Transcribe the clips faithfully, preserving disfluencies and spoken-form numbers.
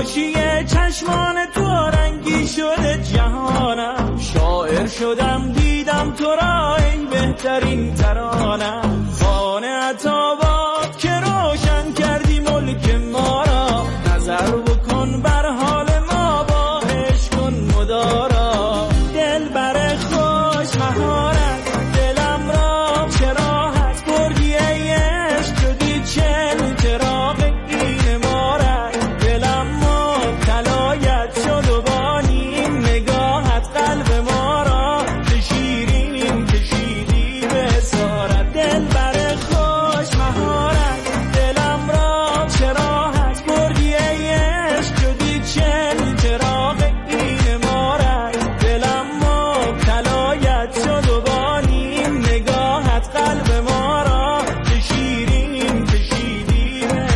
خوشیه چشمان تو رنگی شده جهانم، شاعر شدم دیدم تو را ای بهترین ترانم، خانه عطابات که روشن کردی ملک ما را، نظر بکن بر حال ما با عشق کن مدارا، دل بر خوش مهارت دلم را چراحت بردی ای عشق شدی چل چراغ این مارت، دلم مبتلایت شد و با نیم نگاهت قلب ما را به شیرین کشیدی به اسارت، دل بر خوش مهارت دلم را چراحت بردی ای عشق شدی چل چراغ این مارت، دلم مبتلایت شد و با نیم نگاهت قلب ما را به شیرین کشیدی به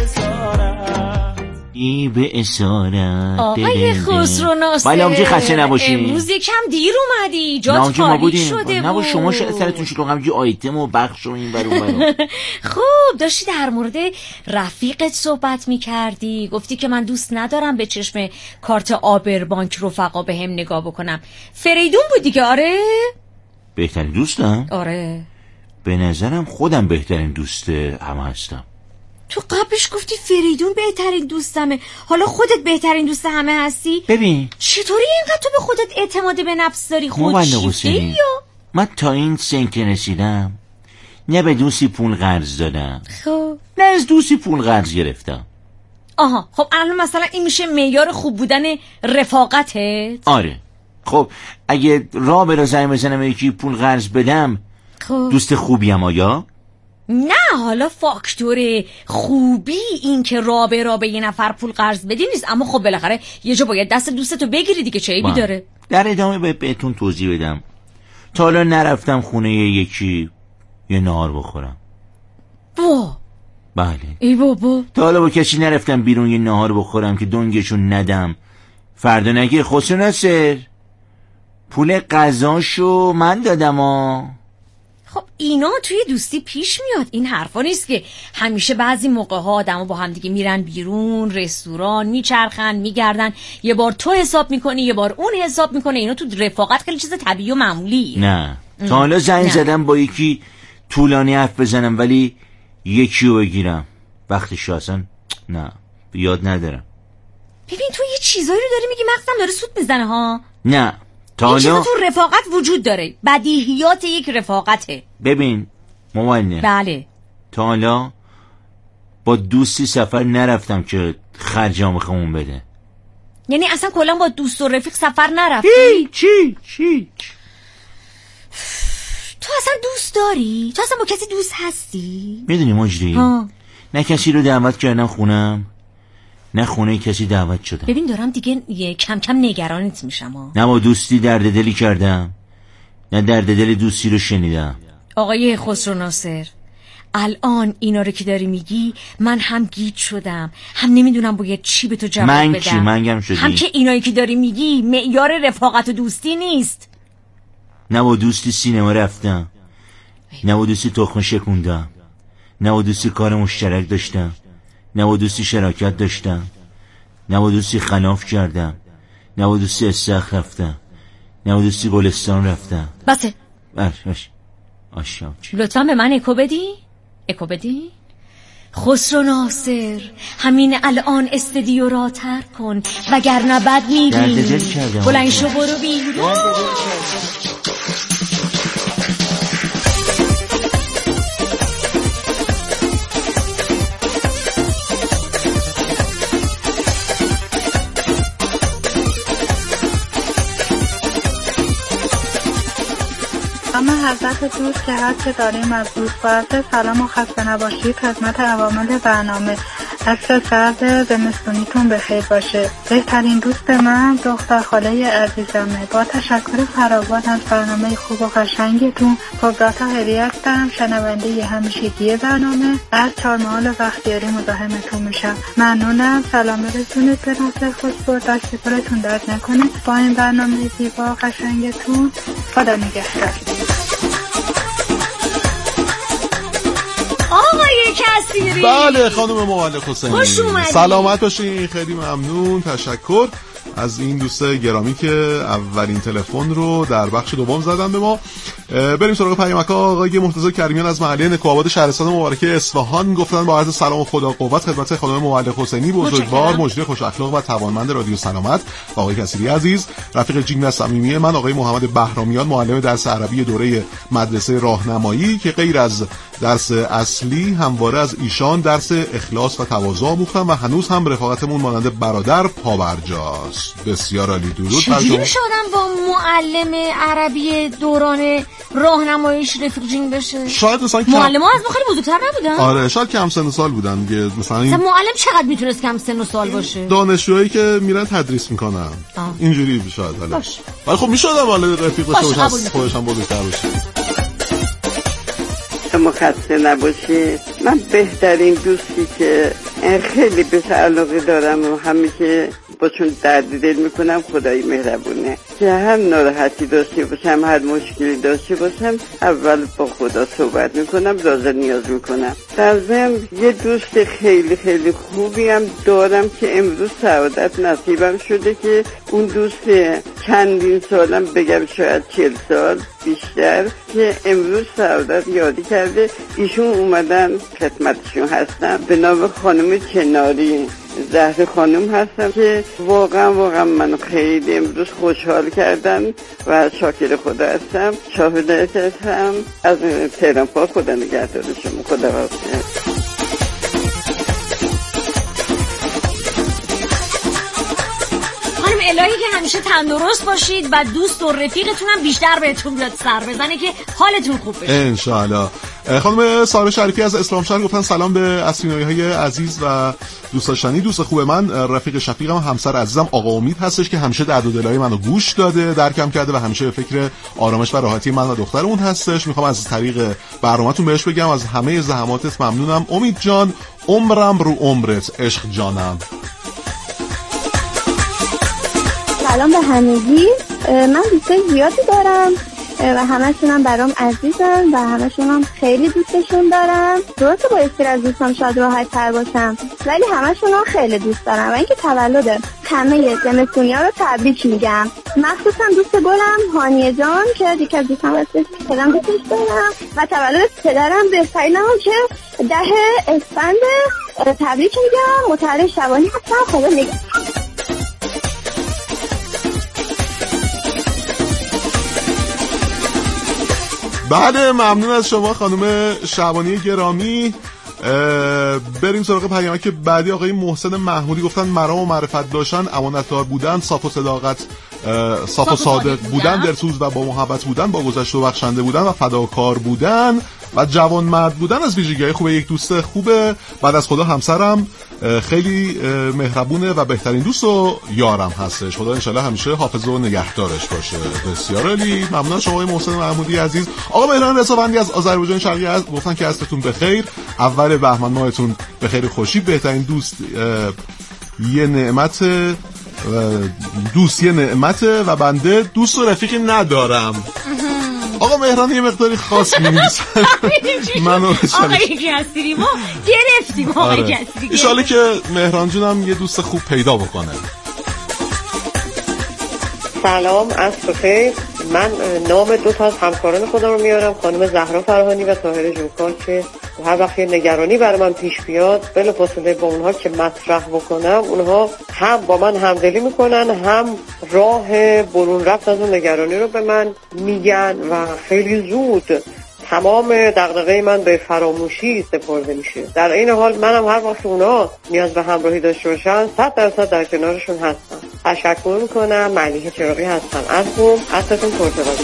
اسارت. ای به اسارت آقای خسرو ناصر، ولی آمجی خسته نباشین، امروز یکم دیر اومدی، جات خالی شده بود. نه شما سرتون شلوغ یه آیتم و بخش و این برون برون. خب داشتی در مورد رفیقت صحبت میکردی، گفتی که من دوست ندارم به چشم کارت آبر بانک رفقا به هم نگاه بکنم. فریدون بود دیگه؟ آره بهترین دوستم؟ آره به نظرم خودم بهترین دوست همه هستم. تو قبلش گفتی فریدون بهترین دوستمه، حالا خودت بهترین دوست همه هستی؟ ببین چطوری اینقدر تو به خودت اعتماد به نفس داری؟ خود شیفته یا؟ من تا این سن که رسیدم نه به دوستی پول قرض دادم، خب نه از دوستی پول قرض گرفتم. آها خب الان مثلا این میشه معیار خوب بودن رفاقتت؟ آره خب اگه راه به زنگ بزنم یکی پول قرض بدم خب دوست خوبیم آیا؟ نه حالا فاکتور خوبی این که راه به راه به یه نفر پول قرض بدی نیست، اما خب بالاخره یه جا باید دست دوستتو بگیری دیگه، چه عیبی داره؟ در ادامه بهتون توضیح بدم. تا حالا نرفتم خونه یکی یه نهار بخورم. وا بله ای بابا. تا حالا با کسی نرفتم بیرون یه نهار بخورم که دنگشون ندم فردا نگه خسرو ناصر پول غذاشو من دادم ها. خب اینا توی دوستی پیش میاد، این حرفا نیست که همیشه بعضی موقع ها آدمو با هم دیگه میرن بیرون رستوران میچرخن میگردن، یه بار تو حساب میکنی یه بار اون حساب میکنه، اینا تو رفاقت خیلی چیز طبیعی و معمولی. نه تا حالا زنگ زدم با یکی طولانی حرف بزنم ولی یکی رو بگیرم وقتش اصلا نه یاد ندارم. ببین تو یه چیزایی رو داری میگی مغزم داره سوت میزنه ها. نه تا این چیزا حالا تو رفاقت وجود داره، بدیهیات یک رفاقته. ببین موانه بله تا حالا با دوستی سفر نرفتم که خرجام خمون بده. یعنی اصلا کلا با دوست و رفیق سفر نرفتی؟ چی چی تو اصلا دوست داری؟ تو اصلا با کسی دوست هستی؟ میدونی مجری نه کسی رو دعوت کردم خونم نه خونه کسی دعوت شدم. ببین دارم دیگه یه کم کم نگرانت میشم ها. نه با دوستی درد دلی کردم نه درد دل دوستی رو شنیدم. آقای خسرو ناصر الان اینا رو که داری میگی من هم گیج شدم، هم نمیدونم باید چی به تو جواب من بدم. چی منگم شدی؟ هم که اینایی که داری میگی معیار رفاقت و دوستی نیست. نه با دوستی سینما رفتم نه با دوستی تخم شکوندم نه با دوستی کار مشترک داشتم نه با دوستی شراکت داشتم نه با دوستی خلاف کردم نه با دوستی استخ رفتم نه با دوستی گلستان رفتم. بسه باش باش آشام لطفا به من اکو بدی؟ اکو بدی؟ خسرو ناصر همین الان استدیو را ترک کن وگرنه بد میبینی. بلند شو برو بیرون. اما حضرت دوست که هر چه داریم از دوست باید سلام و خسته نباشید خدمت عوامل برنامه. عصر سرد زمستونیتون بخیر باشه. بهترین دوست من دختر خاله عزیزمه. با تشکر فراوان از برنامه خوب و قشنگتون. خبراتا هدیه هستم، شنونده همیشگی برنامه. از چهارمحال بختیاری مزاحمتون میشم. ممنونم. سلام برسونید به ناصر خسرو. دست پرتون درد نکنه با این برنامه زیبا و قشنگتون. خدا نگهدار. آقای کسی حسیری. بله خانم معلق حسینی، خوش اومدید. سلامت باشین. خیلی ممنون، تشکر از این دوست گرامی که اولین تلفن رو در بخش دوم زدن به ما. بریم سراغ پیامک ها. آقای مرتضی کریمیان از محله نکوآباد شهرستان مبارکه اصفهان گفتن با عرض سلام و خدا قوت خدمت خانم معلق حسینی، بزرگوار، مجری خوش اخلاق و توانمند رادیو سلامت، و آقای کثیری عزیز، رفیق جیگن صمیمی من آقای محمد بهرامیان، معلم درس عربی دوره مدرسه راهنمایی که غیر از درس اصلی همواره از ایشان درس اخلاص و تواضع آموختم و هنوز هم رفاقتمون مانند برادر پابرجاست. بسیار عالی. درود بر شما. شدم با معلم عربی دوران راهنماییش رفیق جین بشه. شاید مثلا معلم ها از ما خیلی بزرگتر نبودن. آره شاید کم سن و سال بودن دیگه. مثلا این معلم چقدر میتونست کم سن و سال باشه؟ دانشجوهایی که میرن تدریس میکنن اینجوری شاید. حالا ولی خب میشدم حالا رفیق باشه از خودش هم بزرگتر باشه. شما خسته نباشی. من بهترین دوستی که خیلی بهش علاقه دارم و همیشه باشون درد دل میکنم خدای مهربونه، که هم ناراحتی داشته باشم هر مشکلی داشته باشم اول با خدا صحبت میکنم، رازه نیاز میکنم. در ضمن یه دوست خیلی خیلی خوبی هم دارم که امروز سعادت نصیبم شده که اون دوست چندین سالم بگم شاید چل سال بیشتر که امروز سعادت یادی کرده، ایشون اومدن خدمتشون هستم به نام خانم چناری زهر خانم هستم که واقعا واقعا من خیلی امروز خوشحال کردن و شاکر خدا هستم. شاهدت هستم از تهران پاک. خدا نگهدار شما. خدا حافظ. الهی که همیشه تندرست باشید و دوست و رفیقتون هم بیشتر بهتون بیاد سر بزنه که حالتون خوب بشه ان شاء الله. خانم ساره شریفی از اسلام شهر گفتن سلام به اسمینایی‌های عزیز و دوست داشتنی. دوست خوب من رفیق شفیقم همسر عزیزم آقا امید هستش که همیشه درد و دلای منو گوش داده، درکم کرده و همیشه به فکر آرامش و راحتی من و دخترمون هستش. میخوام از طریق برنامه‌تون بهش بگم از همه زحماتت ممنونم امید جان، عمرم رو عمرت عشق جانم. سلام به همگی. من دوستای زیادی دارم و همشون هم برام عزیزن و همشون هم خیلی دوستشون دارم. درسته با استر از دوستم شاید راحت تر باشم ولی همشون هم خیلی دوست دارم و اینکه تولد همه زمستونیا رو تبریک میگم، مخصوصا دوست گلم هانیه جان که دیگه از دوستم هستش که خیلی دوستش دارم و تولد پدرم بهترینم که ده اسفند تبریک میگم. متولد شبانی هستم. خدا نگهدار. بله ممنون از شما خانم شعبانی گرامی. بریم سراغ پیامک که بعدی. آقای محسن محمودی گفتن مرام و معرفت داشتن، امانتدار بودن، صاف و صداقت صاف و صادق بودن، درسوز و با محبت بودن، با گذشته و بخشنده بودن و فداکار بودن و جوانمرد بودن از ویژگی‌های خوب یک دوست خوبه. بعد از خدا همسرم خیلی مهربونه و بهترین دوست و یارم هستش. خدا انشالله همیشه حافظ و نگهدارش باشه. بسیار عالی. ممنون شما آقای محسن محمودی عزیز. آقا مهران رضاوندی از آذربایجان شرقی از گفتن که عصرتون بخیر، اول بهمن ماهتون بخیر خوشی. بهترین دوست یه نعمت، دوست یه نعمته و بنده دوست و رفیقی ندارم. آقا مهران یه مقداری خاص می‌نویسن. منو آقای کثیری ما گرفتیم. آقای کثیری ان شاءالله که مهران جونم یه دوست خوب پیدا بکنه. سلام از بخیر. من نام دو تا از همکاران خودم رو میارم، خانم زهرا فرهانی و طاهر جوکار، که هر وقت نگرانی برای من پیش بیاد بلافاصله با اونها که مطرح بکنم اونها هم با من همدلی میکنن هم راه برون رفت از اون نگرانی رو به من میگن و خیلی زود تمام دغدغه من به فراموشی سپرده میشه. در این حال منم هر وقت اونا نیاز به همراهی داشته باشن صد درصد در کنارشون هستم. تشکر میکنم. ملیحه چراغی هستم از بوم. عصرتون پرتقالی.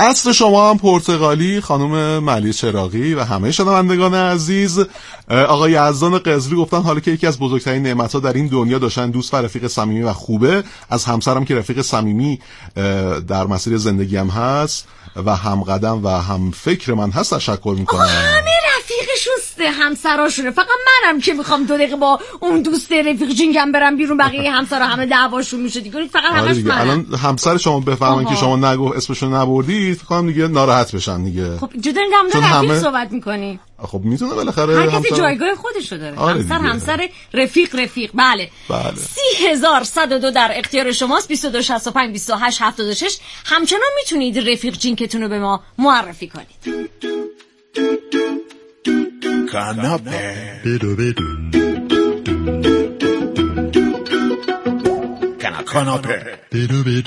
عصر شما هم پرتغالی، خانم ملی چراغی و همه شنوندگان عزیز. آقای یزدان قزلی گفتن حالا که یکی از بزرگترین نعمت‌ها در این دنیا داشتن دوست و رفیق صمیمی و خوبه، از همسرم که رفیق صمیمی در مسیر زندگی هم هست و هم قدم و هم فکر من هست تشکر میکنم. همه رفیقشون همسراشونه، فقط منم که میخوام دو دقیقه با اون دوست رفیق جینگم برم بیرون، بقیه همسرا همه دعواشون میشه دیگه، فقط همش منم. الان همسر شما بفهمن که شما نگو اسمشون نبردید فکر کنم دیگه ناراحت بشن دیگه. خب جدا هم رفیق همه... صحبت میکنی. خب میتونه بالاخره هر کسی جایگاه خودشو داره. آره همسر دیگه. همسر رفیق رفیق بله. بله. سی هزار صد و دو در اختیار شماست. بیست و دو شصت و پنج بیست و هشت هفتاد و شش. همچنان میتونید رفیق جینکتون رو به ما معرفی کنید. کاناپه بدو بدو کاناپه بدو بدو.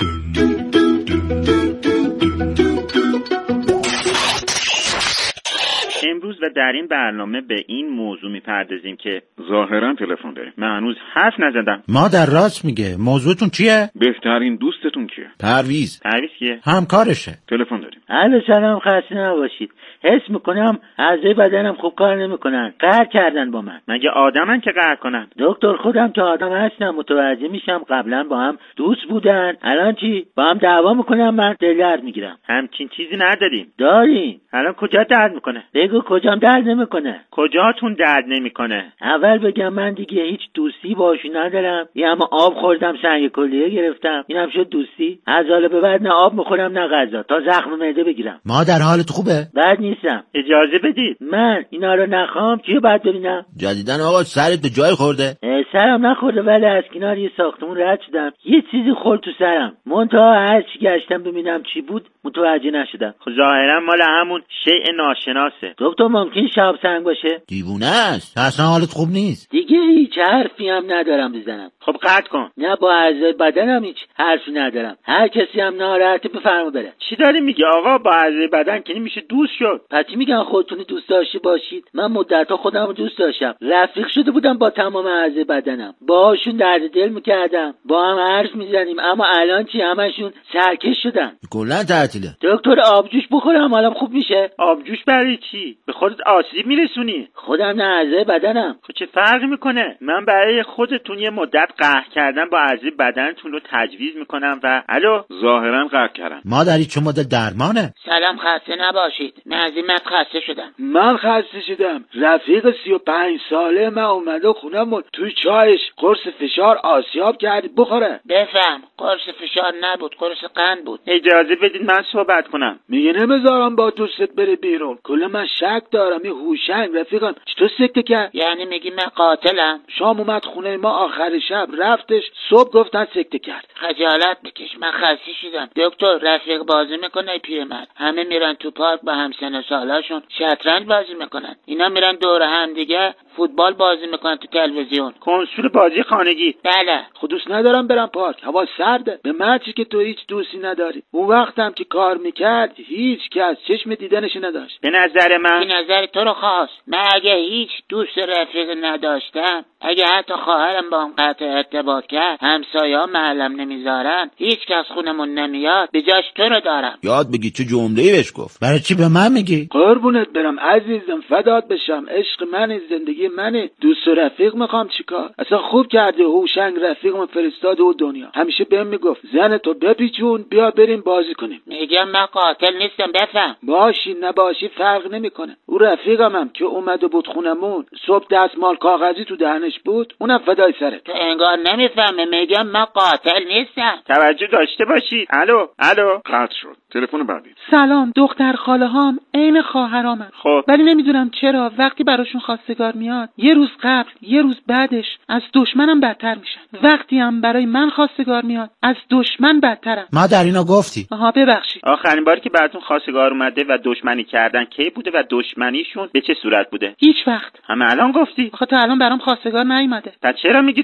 امروز و در این برنامه به این موضوع میپردازیم که ظاهرا تلفن داریم. من هنوز حرف نزدم. ما در راست میگه. موضوعتون چیه؟ بهترین دوستتون کیه؟ پرویز. پرویز کیه؟ همکارشه. تلفن داریم. الو سلام، خسته نباشید. حس میکنم اعضای بدنم خوب کار نمیکنن، قهر کردن با من. مگه آدمن که قهر کنن؟ دکتر خودم که آدم هستم متوجه میشم قبلا با هم دوست بودن، الان چی؟ با هم دعوا میکنم، من دل درد میگیرم. همچین چیزی نداریم. داریم. الان کجا درد میکنه؟ بگو کجام درد نمیکنه. کجاتون درد نمیکنه؟ اول بگم من دیگه هیچ دوستی باشون ندارم. یه اما آب خوردم سنگ کلیه گرفتم، اینم شد دوستی. از حالا به بعد نه آب میخورم نه غذا تا زخم معده بگیرم. مادر حالت خوبه؟ بد نیستم. اجازه بدید من اینا رو نخوام چیو باید ببینم؟ جدیدن آقا سرت به جای خورده؟ سرم نخورده ولی از کنار یه ساختمون رد شدم، یه چیزی خورد تو سرم، منتها هر چی گشتم ببینم چی بود متوجه نشدم. خب ظاهرا مال همون شیء ناشناسه. دکتر ممکن شاب سنگ باشه؟ دیوونه است، اصلا حالت خوب نیست. دیگه هیچ حرفی هم ندارم بزنم. خب قطع کن. نه با اعضای بدنم هیچ حرفی ندارم. هر کسی هم ناراحته بفرما بره. چی داری میگی آقا؟ با اعضای بدن که نمیشه دوست شد. پس میگن خودتون دوست داشته باشید. من مدت‌ها خودم رو دوست داشتم، رفیق شده بودم با تمام اعضای بدنم، باهاشون درد دل میکردم، با هم حرف میزنیم، اما الان چی؟ همشون سرکش شدن. کلا تعطیله. دکتر آبجوش بخورم حالم خوب میشه؟ آبجوش برای چی؟ به خودت آسیب میرسونی. خودم نه اعضای بدنم. خب چه فرقی میکنه؟ من برای خودتون یه مدت قهر کردن با اعضای بدنتون رو تجویز میکنم و الو ظاهرا قهر کردم. مادری چه مدت درمانه؟ سلام، خسته نباشید. من از این مت خسته شدم. من خسته شدم. رفیق سی و پنج ساله من اومده خونم توی چایش قرص فشار آسیاب کردی بخوره. بفهم، قرص فشار نبود، قرص قند بود. اجازه بدید من صحبت کنم. میگه نمیذارم با دوستت بره بیرون. کلا من شک دارم این هوشنگ رفیقم چطور سکته کرد؟ یعنی میگی من قاتلم؟ شام اومد خونه ما آخر شب، رفتش صبح گفتن سکته کرد. خجالت بکش، من خسته شدم. دکتر رفیق بازی میکنه پیرمرد، همه میرن تو پارک با همسن و سالاشون شطرنج بازی میکنن، اینا میرن دور هم دیگه فوتبال بازی میکنن تو تلویزیون. کنسول بازی خانگی. بله. خود دوست ندارم برم پارک، هوا سرده. به من چی که تو هیچ دوستی نداری. اون وقتم که کار میکرد هیچ کس چشم دیدنش نداشت. به نظر من به نظر تو رو خواست. من اگه هیچ دوست رفیق نداشتم، اگه حتی خواهرم با هم قطع ارتباط کرد، همسایه‌ها محلم نمیذارن، هیچ کس خونمون نمیاد، به جاش تو رو دارم. یاد بگی چه جمله‌ای بهش گفت. برای چی به من میگی؟ قربونت برم عزیزم، فدات بشم، عشق من، زندگی منه. دوست و رفیق میخوام چیکار؟ اصلا خوب کرده هوشنگ رفیقم فرستاده و دنیا. همیشه بهم میگفت زن تو بپیچون بیا بریم بازی کنیم. میگم من قاتل نیستم، بفهم. باشی نباشی فرق نمیکنه. او رفیقمم که اومده بود خونمون، صبح دستمال کاغذی تو دهنش بود، اونم فدای سرت. تو انگار نمیفهمه. میگم من قاتل نیستم. توجه داشته باشید. الو الو قطع شد. تلفن بعدی. سلام، دختر خاله هام عین خواهرامن. خب ولی نمیدونم چرا وقتی براشون خواستگار میاد یه روز قبل یه روز بعدش از دشمنم بدتر میشن. وقتی هم برای من خواستگار میاد از دشمن بدترم. ما در اینا گفتی. آها ببخشید. آخرین باری که براتون خواستگار اومده و دشمنی کردن کی بوده و دشمنیشون به چه صورت بوده؟ هیچ وقت. همه الان گفتی. آخه تا الان برام خواستگار نیومده. پس چرا میگی دشمنی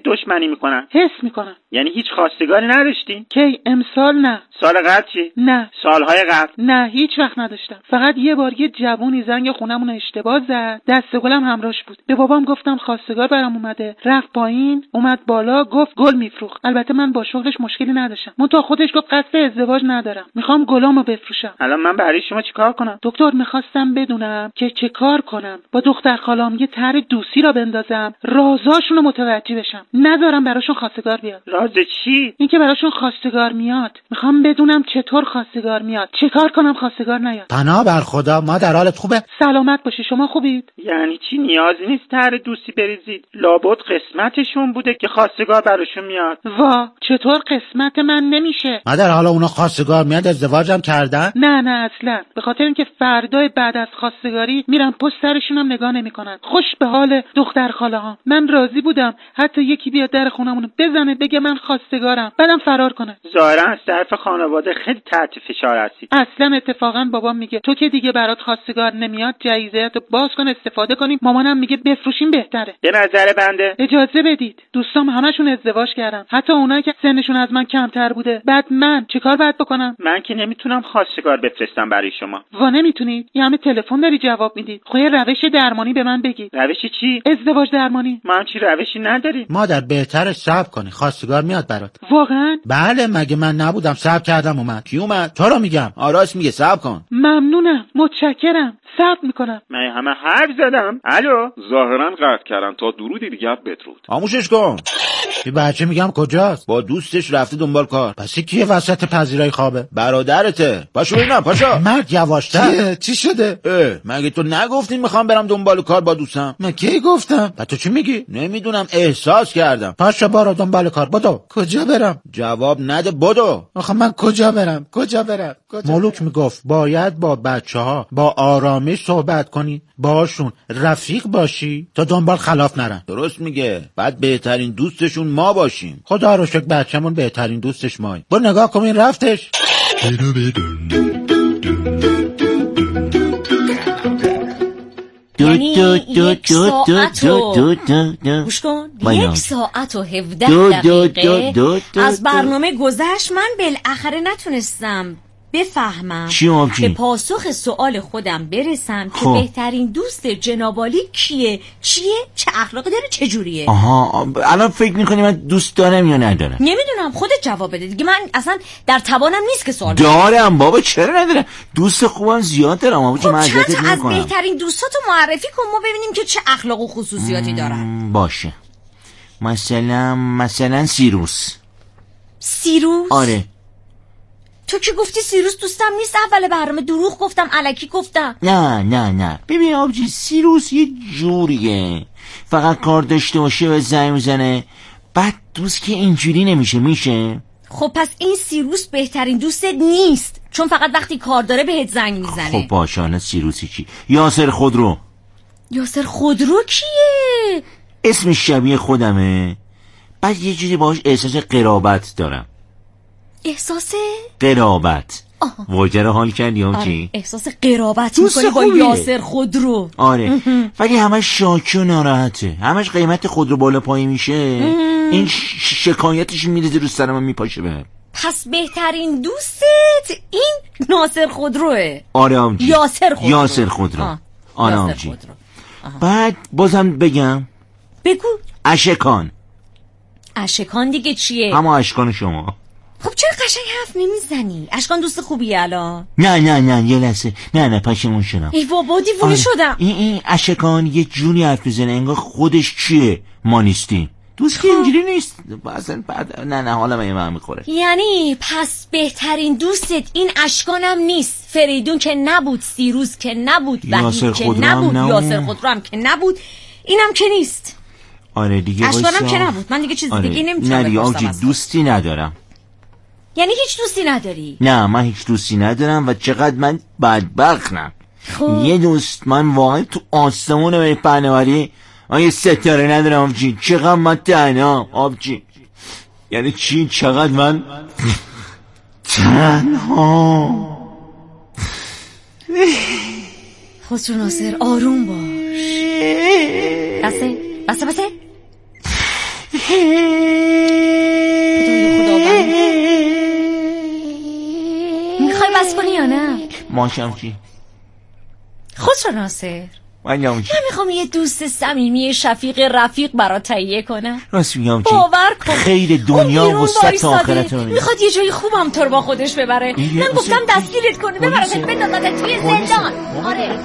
معنی میکنن؟ حس میکنم. یعنی هیچ خواستگاری نداشتی؟ کی؟ امسال نه. سال قبل چی؟ نه. سالهای قبل؟ نه هیچ وقت نداشتم. فقط یه بار یه جوونی زنگ خونمون اشتباه زد، دست گلم همراهش بود. به بابام گفتم خواستگار برام اومده، رفت پایین اومد بالا گفت گل میفروخت. البته من با شغلش مشکلی نداشتم، من تا خودش گفت قصد ازدواج ندارم، میخوام گلامو بفروشم. الان من برای شما چیکار کنم؟ دکتر میخواستم بدونم که چه کار کنم. با دختر خالام یه طرح دوستی را بندازم، رازاشونو متوجه بشم، نذارم براشون خواستگار بیاد. راز چی؟ اینکه براشون خواستگار میاد. میخوام بدونم چطور خواستگار میاد، چه کار کنم خواستگار نیاد. پناه بر خدا، ما در حالت خوبه؟ سلامت باشی، شما خوبید؟ یعنی چی؟ نیازی نیست طرح دوستی بریزید، لابد قسمتشون بوده که خواستگار براشون میاد. وا چطور قسمت من نمیشه؟ ما در حالا اونا خواستگار میاد ازدواجم کردن؟ نه نه اصلا، به خاطر اینکه فردای بعد از خواستگاری میرن پشت سرشون هم نگاه نمیکنن. خوش به حال دختر خاله ها. من راضی بودم حتی یکی بیاد در خونمونو بزنه بگه من خواستگارم، بعدم فرار کنه. ظاهرا از طرف خانواده خیلی تحت فشار هستی. اصلا اتفاقا بابام میگه تو که دیگه برات خواستگار نمیاد جایزه‌تو باز کن استفاده کنیم. مامانم میگه بفروشیم بهتره. به نظر بنده اجازه بدید، دوستام همشون ازدواج کردن، حتی اونایی که سنشون از من کمتر بوده. بعد من چیکار باید بکنم؟ من که نمیتونم خواستگار بفرستم برای شما. وا نمیتونید؟ یه همه تلفن داری جواب میدید. خب یه روش درمانی به من بگید. روش چی؟ ازدواج درمانی. من چی روشی نداری؟ مادر بهتره صبر کنی، خواستگار میاد برات. واقعا؟ بله مگه من نبودم صبر کردم اومد. کی اومد؟ تو رو میگم. آراس میگه صبر کن. ممنونم، متشکرم، صبر میکنم. من همه حرف زدم. الو؟ ظاهرا قطع کردن تا درودی دیگه بدرود. خاموشش کن. این بچه میگم کجاست؟ با دوستش رفته دنبال کار. پس کیه وسط پذیرای خوابه؟ برادرته. پاشو ببینم پاشو. مرد یواشتر. چی شده؟ اه مگه تو نگفتی میخوام برم دنبال کار با دوستم؟ من کی گفتم؟ بعد تو چی میگی؟ نمیدونم احساس کردم. پاشو برو دنبال کار. بدو. کجا برم؟ جواب نده بدو. آخه من کجا برم؟ کجا برم؟ کجا مولوک میگفت باید با بچه‌ها با آرامی صحبت کنی، باشون رفیق باشی تا دنبال خلاف نرن. درست میگه. بعد بهترین دوستشون ما باشیم. خدا رو شکر بچه‌مون بهترین دوستش مایی. برو نگاه کن این رفتش. یعنی یک ساعت و گوش کن یک ساعت و هفده دقیقه از برنامه گذشت. من بالاخره نتونستم بفهمم به پاسخ سوال خودم برسم که بهترین دوست جنابالی کیه، چیه، چه اخلاقی داره، چه جوریه. آها الان فکر میکنی من دوست دارم یا ندارم؟ نمیدونم، خودت جواب بده دیگه. من اصلا در توانم نیست که سوال دارم. بابا چرا ندارم؟ دوست خوبم زیاد دارم. بابا خب چند تا از بهترین دوستاتو معرفی کن ما ببینیم که چه اخلاق و خصوصیاتی دارن. باشه مثلا مثلا سیروس. سیروس؟ آره. تو که گفتی سیروس دوستم نیست اول برنامه، دروغ گفتم، الکی گفتم. نه نه نه ببین آبجی، سیروس یه جوریه فقط کار داشته باشه و زنگ میزنه، بعد دوست که اینجوری نمیشه. میشه؟ خب پس این سیروس بهترین دوستت نیست چون فقط وقتی کار داره بهت زنگ میزنه. خب باشه حالا سیروسی چی؟ یاسر خودرو. یاسر خودرو کیه؟ اسمش شبیه خودمه، بعد یه جوری باهاش احساس قرابت دارم. احساس قرابت. واجره حال کردی هم چی؟ احساس قرابت میکنی با یاسر خودرو. آره ولی همش شاکی و ناراحته، همش قیمت خودرو بالا پایی میشه. این شکایتش میریزه رو سرم میپاشه به. پس بهترین دوستت این ناصر خودروه. آره آمجی یاسر خودرو. یاسر خودرو. آره آمجی. بعد بازم بگم. بگو. اشکان. اشکان دیگه چیه؟ همه اشکان شما. خب چرا قشنگ حرف نمیزنی؟ اشکان دوست خوبیه الان؟ نه نه نه یه لحظه، نه نه پشیمون شدم. ای بابا دیوونه آره. شدم. این این اشکان یه جوری حرف میزنه انگار خودش چیه ما نیستیم. دوست که اینجوری نیست اصلا. بعد نه نه حالا من من میخوره. یعنی پس بهترین دوستت این اشکانم نیست، فریدون که نبود، سیروس که نبود، وحید که نبود، یاسر خودرو هم که نبود، اینم که نیست. آره دیگه اشکانم که نبود. من دیگه چیز آره. دیگه نمیتونم بپرسم. دوستی ندارم. یعنی هیچ دوستی نداری؟ نه من هیچ دوستی ندارم و چقدر من بدبختم. خب. یه دوست من واقعا تو آسمون به پهنوری یه ستاره ندارم آبجی. چقدر من تنها آبجی. یعنی چی؟ چقدر من تنها. خسرو ناصر آروم باش. بسه بسه بسه ماشم چی؟ خسرو ناصر، من من میخوام یه دوست صمیمی شفیق رفیق برات تهیه کنم. راست میگم چی؟ باور کن خیر دنیا و وسط تا آخرت رو میخواد یه جای خوبم تو رو با خودش ببره. من گفتم دستگیرت کنه ببرتت بندازتت توی زندان. آره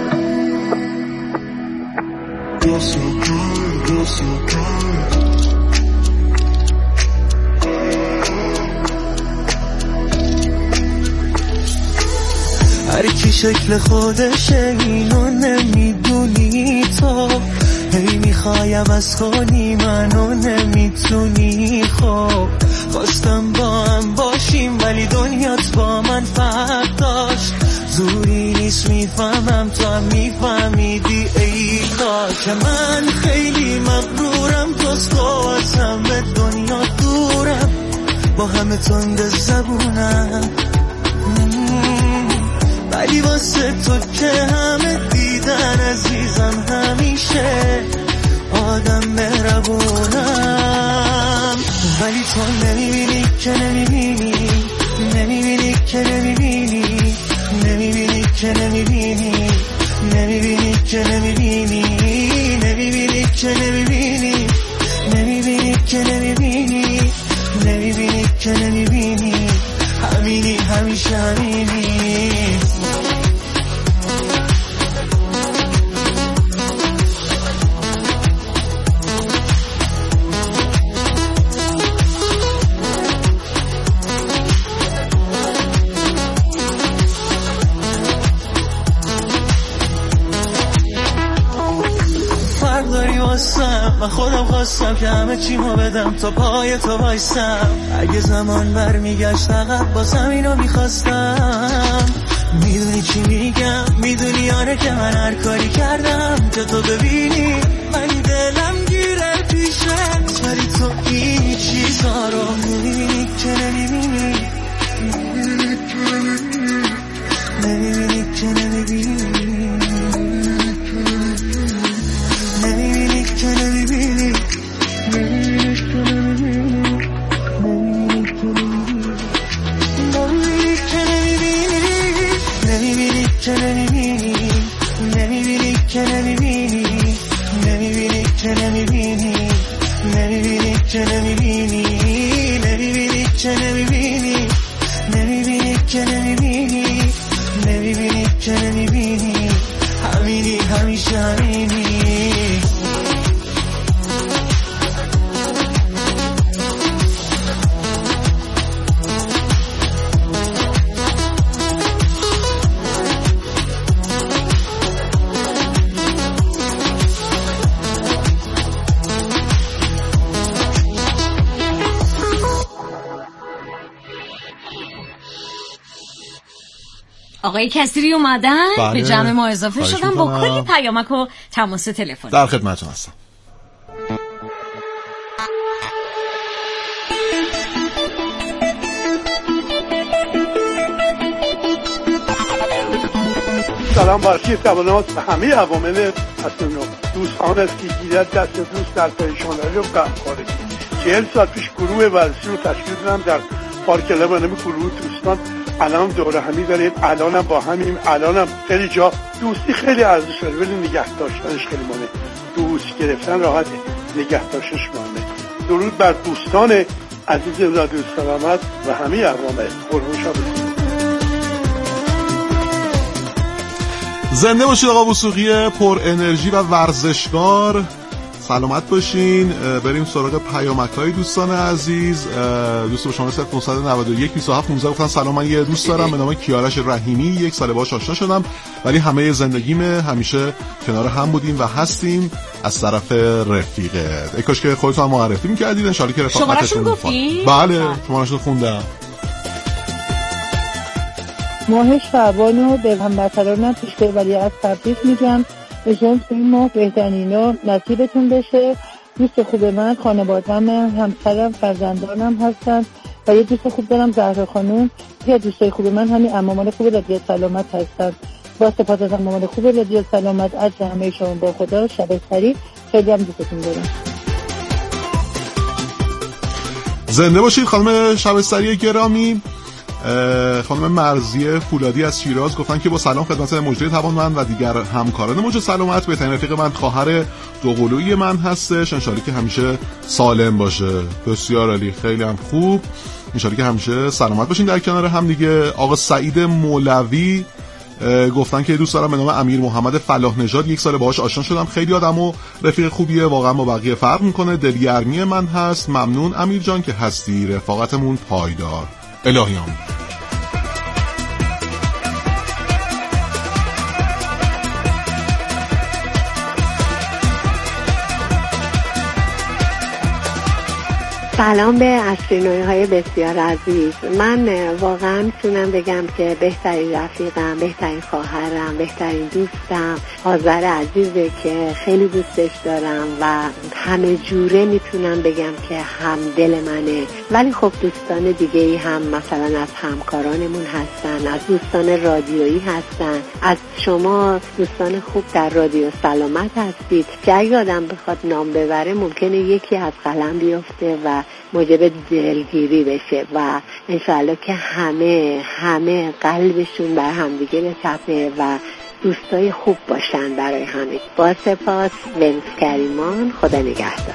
هر کی شکل خودشه اینو نمیدونی تو، هی میخوایم از کنی منو نمیتونی. خب خواستم با هم باشیم ولی دنیات با من فرق داشت. زوری نیست میفهمم تو هم میفهمیدی ای کاش. من خیلی مغرورم دوست از همه دنیا دورم، با همه تند زبونم، ولی واسه تو که همه دیدن عزیزم همیشه آدم مهربونم. ولی تو نمیبینی که نمیبینی، نمیبینی که نمیبینی، نمیبینی که نمیبینی، نمیبینی که نمیبینی، نمیبینی که نمیبینی، نمیبینی که نمیبینی، نمیبینی که نمیبینی. همینی همیشه همینی. من خودم خواستم که همه چیمو بدم تا پای تو وایسم. اگه زمان برمیگشت فقط بازم اینو میخواستم. میدونی چی میگم، میدونی آره که من هر کاری کردم که تو ببینی من دلم گیره پیشت، ولی تو این چیزا رو نمیبینی که نمیبینی، نمیبینی که نمیبینی، نمیبینی که نمیبینی، نمیبینی که نمیبینی، نمیبینی که نمیبینی، نمیبینی که نمیبینی، نمیبینی که نمیبینی، نمیبینی که نمیبینی، نمیبینی که نمیبینی، نمیبینی که نمیبینی، نمیبینی که نمیبینی. همینی همیشه همینی. آقای کسری اومدن بله. به جمع ما اضافه شدن با کلی پیامک و تماس تلفنی. در خدمتتون هستم. سلام باشید توانات به همه عوامل اصلا دوستان است که گیرد دست دوست در پریشانه‌های و غمخواری. چهل سال پیش گروه ورزشی رو تشکیل دادم در پارک لبنان. گروه دوستان الان دوره همی داریم، الانم با همیم، الانم خیلی جا دوستی خیلی ارزش داره ولی نگه داشتنش خیلی مهمه. دوست گرفتن راحته، نگه داشتنش مهمه. درود بر دوستان عزیز رادیو سلامت و همه عوامل. قربون شما. زنده باشید آقا وثوقی پر انرژی و ورزشکار. سلامت باشین. بریم سراغ پیامک‌های دوستان عزیز. دوست به شما صفر نه نه یک دو هفت پانزده گفتن سلام، من یه دوست دارم به نام کیارش رحیمی، یک سال باهاش آشنا شدم ولی همه زندگیم همیشه کنار هم بودیم و هستیم از طرف رفیقت. ای کاش که خودتون هم معرفی می‌کردید ان شاءالله که رفاقتتون گفتین؟ بله شماره‌شون خوندم. ماه شعبانو به هموطنانم پیشکر ولی از تبریک میگم. بجام توی ماه بهترینو نصیبتون بشه. دوست خوب من خانواده‌ام، همسرم، فرزندانم هستن و یه دوست خوب دارم زهرا خانم. یه دوستای خوب من همین عمامان خوب رادیو سلامت هستن. با سپاس از عمامان خوب رادیو سلامت از همه شما با خدا شب خیری. خیلی هم دوستتون دارم. زنده باشید خانم شبستری گرامی. خانم مرضیه فولادی از شیراز گفتن که با سلام خدمت مجری توانمند و دیگر همکاران موج سلامت، بهترین رفیق من خواهر دوقلویی من هستش، انشالله که همیشه سالم باشه. بسیار عالی، خیلی هم خوب، انشالله که همیشه سلامت باشین در کنار هم دیگه. آقا سعید مولوی گفتن که دوست دارم به نام امیر محمد فلاح نژاد، یک سال باهاش آشنا شدم، خیلی آدم و رفیق خوبیه، واقعا با بقیه فرق میکنه، دلگرمی من هست. ممنون امیر جان که هستی، رفاقتمون پایدار. الهیام. سلام به اسرینوی های بسیار عزیز. من واقعا میتونم بگم که بهترین رفیقم، بهترین خواهرم، بهترین دوستم آذر عزیزه که خیلی دوستش دارم و همه جوره میتونم بگم که هم دل منه. ولی خب دوستان دیگه ای هم مثلا از همکارانمون هستن، از دوستان رادیویی هستن، از شما دوستان خوب در رادیو سلامت هستید که اگه آدم بخواد نام ببره ممکنه یکی از قلم بیفته و موجب دلگیری بشه و انشاءالله که همه همه قلبشون بر همدیگه بتپه و دوستای خوب باشن برای همه. با سپاس، ونس کریمان. خدا نگهدار.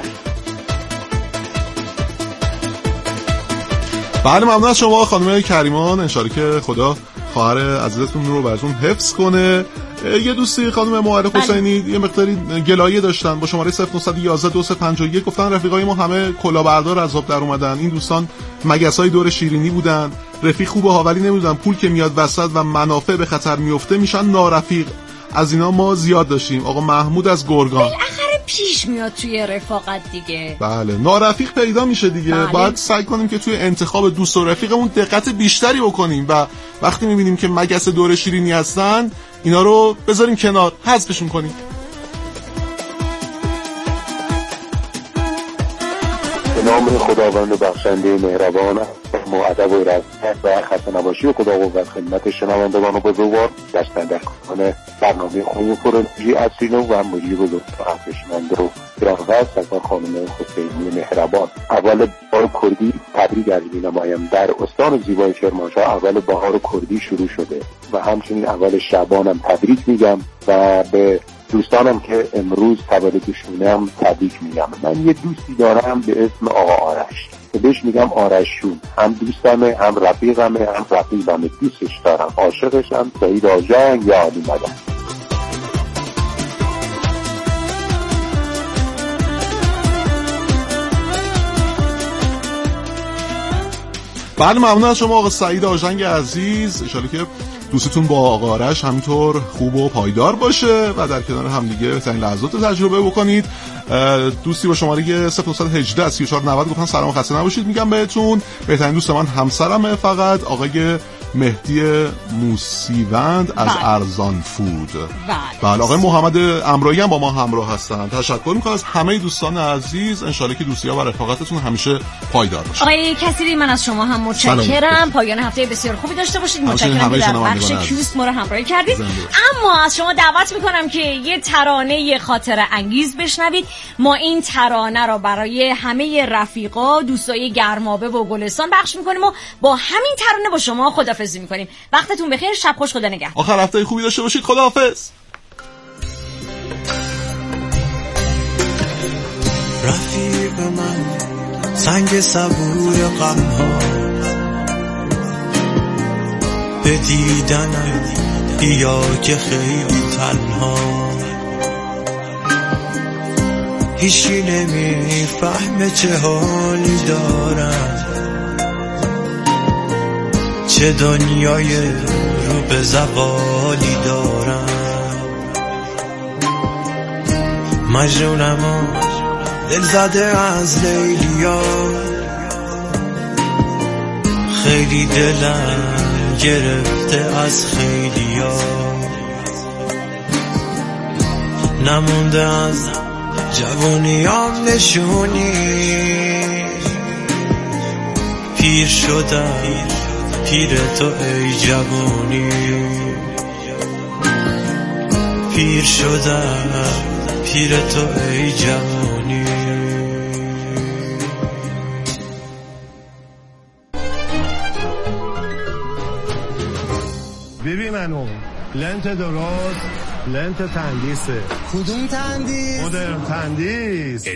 بله ممنون از شما خانم کریمان، انشاءالله که خدا خواهر عزیزتون رو براتون حفظ کنه. یه دوستی خانم معرف حسینی یه مقداری گلایه داشتن با شماره صفر نه یک یک دو سه پنج یک، گفتن رفیقای ما همه کلاهبردار از آب در اومدن، این دوستان مگسای دور شیرینی بودن، رفیق خوبه ها ولی نمیدونن پول که میاد وسط و منافع به خطر میفته میشن نارفیق. از اینا ما زیاد داشتیم. آقا محمود از گرگان. بالاخره پیش میاد توی رفاقت دیگه. بله نارفیق پیدا میشه دیگه. بله. باید سعی کنیم که توی انتخاب دوست و رفیقمون دقت بیشتری بکنیم و وقتی میبینیم که مگس دور شیرینی هستن اینا رو بذاریم کنار، حذفشون کنیم. به نام خداوند بخشنده مهربان، ما ادب و رحمت و خسته نباشی و خدا قوت خدمت شنوندگان و بزرگوار دست‌اندرکاران برنامه خوب پرولوژی اسرینو و مجری بزرگ و ارزشمند رو گرامی سرکار خانم حسینی مهربان. اول بهار کردی تبریک عرض می‌نمایم. در استان زیبای کرمانشاه اول بهار کردی شروع شده و همچنین اول شعبانم تبریک میگم و به دوستانم که امروز تولدشونم تبریک میگم. من یه دوستی دارم به اسم آقا آرش که بهش میگم آرشون، هم دوستمه هم رفیقمه هم رفیقمه، دوستش دارم، عاشقشم. سعید آجان یا علی مدن. بله ممنون از شما آقا سعید آژنگ عزیز. انشالله که دوستتون با آقا آرش همینطور خوب و پایدار باشه و در کنار هم دیگه بهترین لحظات رو تجربه بکنید. دوستی با شماره صفر نه یک هشت سی و چهار نود گفتن سلام خسته نباشید میگم بهتون. بهترین دوست من همسرمه فقط، آقای مهدی موسیوند از بله. ارزان فود. بله. بله آقای محمد امرایی هم با ما همراه هستن. تشکر میکنم از همه دوستان عزیز. انشالله که دوستی ها و رفاقتتون همیشه پایدار باشه. آقای کثیری من از شما هم متشکرم. پایان هفته بسیار خوبی داشته باشید. متشکرم که در بخش کیوست ما رو همراهی کردید. اما از شما دعوت میکنم که یه ترانه خاطره انگیز بشنوید. ما این ترانه رو برای همه رفیقا، دوستای گرمابه و گلستان پخش میکنیم و با همین ترانه با شما خداحافظی میکنیم. وقتتون بخیر، شب خوش، خدا نگهدار. آخر هفته خوبی داشته باشید. خداحافظ. رفیق من سنگ صبور غم ها، به دیدنم بیا که خیلی تنها، هیچی نمیفهمه چه حالی دارم، چه دنیای رو به زوالی دارم، مجنونم و دل زده از لیلیا، خیلی دلم گرفته از خیلیا، نمونده از جوونیام نشونی، پیر شدم پیر تو ای جوونی، پیر شدم پیر تو ای جوونی. لنت درست، لنت تندیسه. کدوم تندیس؟ مدرن تندیس.